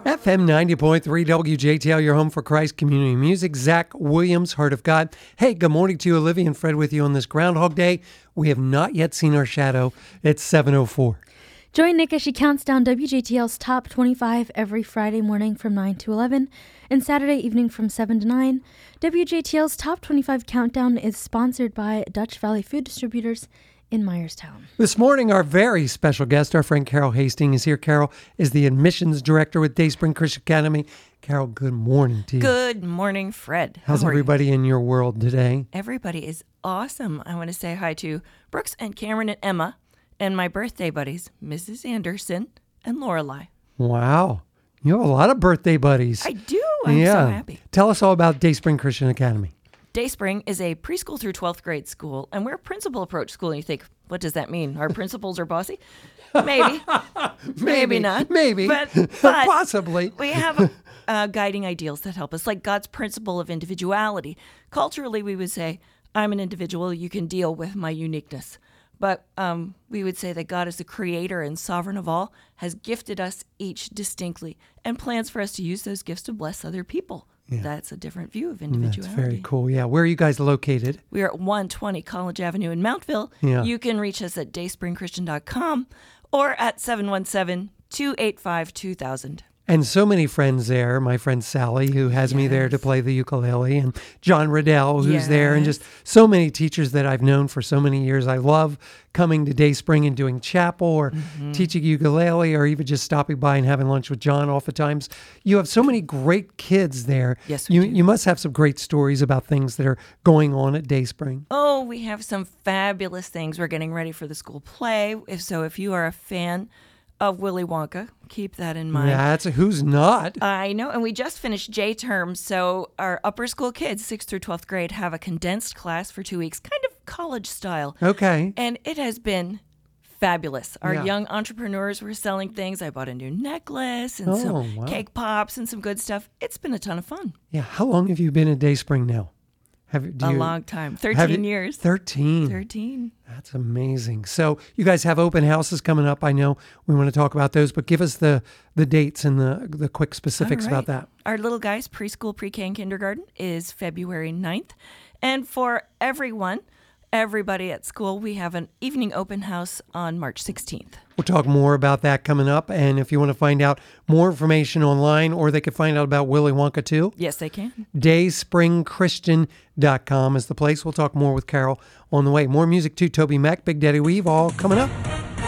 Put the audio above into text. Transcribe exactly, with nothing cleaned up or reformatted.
F M ninety point three W J T L, your home for Christ Community Music. Zach Williams, Heart of God. Hey, good morning to you, Olivia and Fred with you on this Groundhog Day. We have not yet seen our shadow. It's seven oh four. Join Nick as she counts down W J T L's top twenty-five every Friday morning from nine to eleven and Saturday evening from seven to nine. W J T L's top twenty-five countdown is sponsored by Dutch Valley Food Distributors in Myerstown. This morning, our very special guest, our friend Carol Hastings, is here. Carol is the admissions director with Dayspring Christian Academy. Carol, good morning to you. Good morning, Fred. How's How are everybody you? in your world today? Everybody is awesome. I want to say hi to Brooks and Cameron and Emma and my birthday buddies, Missus Anderson and Lorelei. Wow. You have a lot of birthday buddies. I do. I'm yeah. so happy. Tell us all about Dayspring Christian Academy. Dayspring is a preschool through twelfth grade school, and we're a principal approach school. And you think, what does that mean? Our principals are bossy? Maybe. maybe. Maybe not. Maybe. But, but possibly. We have uh, guiding ideals that help us, like God's principle of individuality. Culturally, we would say, I'm an individual. You can deal with my uniqueness. But um, we would say that God is the creator and sovereign of all, has gifted us each distinctly, and plans for us to use those gifts to bless other people. Yeah. That's a different view of individuality. That's very cool. Yeah. Where are you guys located? We are at one twenty College Avenue in Mountville. Yeah. You can reach us at dayspring christian dot com or at seven one seven, two eight five, two thousand. And so many friends there. My friend Sally, who has yes. me there to play the ukulele, and John Riddell, who's yes. there, and just so many teachers that I've known for so many years. I love coming to Dayspring and doing chapel or mm-hmm. teaching ukulele, or even just stopping by and having lunch with John oftentimes. You have so many great kids there. Yes, we you, do. You must have some great stories about things that are going on at Dayspring. Oh, we have some fabulous things. We're getting ready for the school play. If so, if you are a fan of Willy Wonka, keep that in mind. Yeah, that's a, who's not? I know, and we just finished J term, so our upper school kids, sixth through twelfth grade, have a condensed class for two weeks, kind of college style. Okay. And it has been fabulous. Our yeah. young entrepreneurs were selling things. I bought a new necklace and oh, some wow. cake pops and some good stuff. It's been a ton of fun. Yeah, how long have you been at Dayspring now? Have, do a you, long time. thirteen you, years. thirteen. thirteen. That's amazing. So you guys have open houses coming up. I know we want to talk about those, but give us the, the dates and the, the quick specifics right. about that. Our little guys, preschool, pre-K, and kindergarten is February ninth. And for everyone, everybody at school, we have an evening open house on March sixteenth. We'll talk more about that coming up. And if you want to find out more information online, or they can find out about Willy Wonka too. Yes, they can. dayspring christian dot com is the place. We'll talk more with Carol on the way. More music too. Toby Mac, Big Daddy Weave, all coming up.